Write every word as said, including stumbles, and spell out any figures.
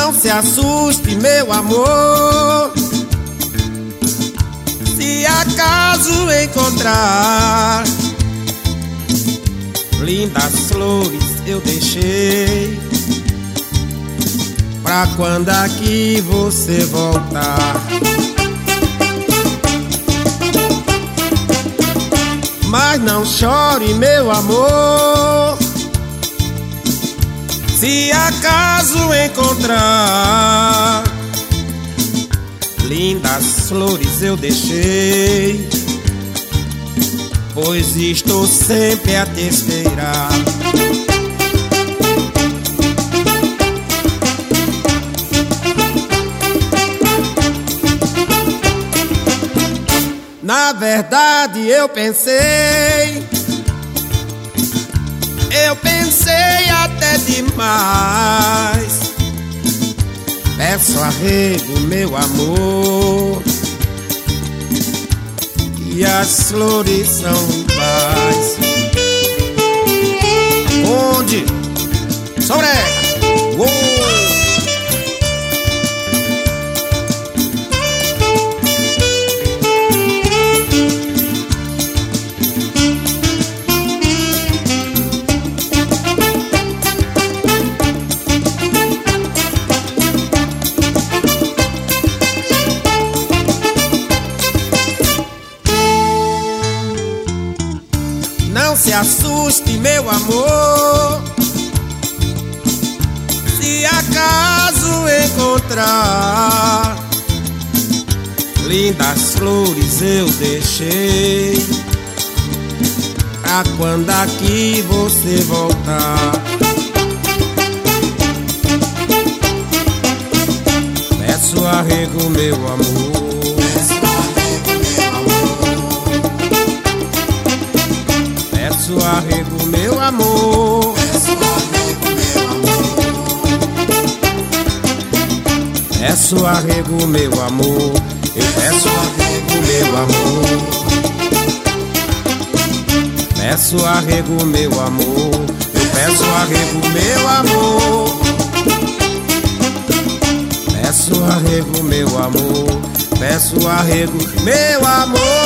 Não se assuste, meu amor, se acaso encontrar lindas flores eu deixei pra quando aqui você voltar. Mas não chore, meu amor, se acaso encontrar lindas flores eu deixei, pois estou sempre a te esperar. Na verdade eu pensei, eu pensei até demais. Peço arrego, meu amor, e as flores são iguais. Onde? Sobrega! Uou! Não se assuste, meu amor, se acaso encontrar lindas flores eu deixei pra quando aqui você voltar. Peço arrego, meu amor, peço arrego, meu amor, peço arrego, meu amor, eu peço arrego, meu amor, peço arrego, meu amor, eu peço arrego, meu amor, peço arrego, meu amor, peço arrego, meu amor.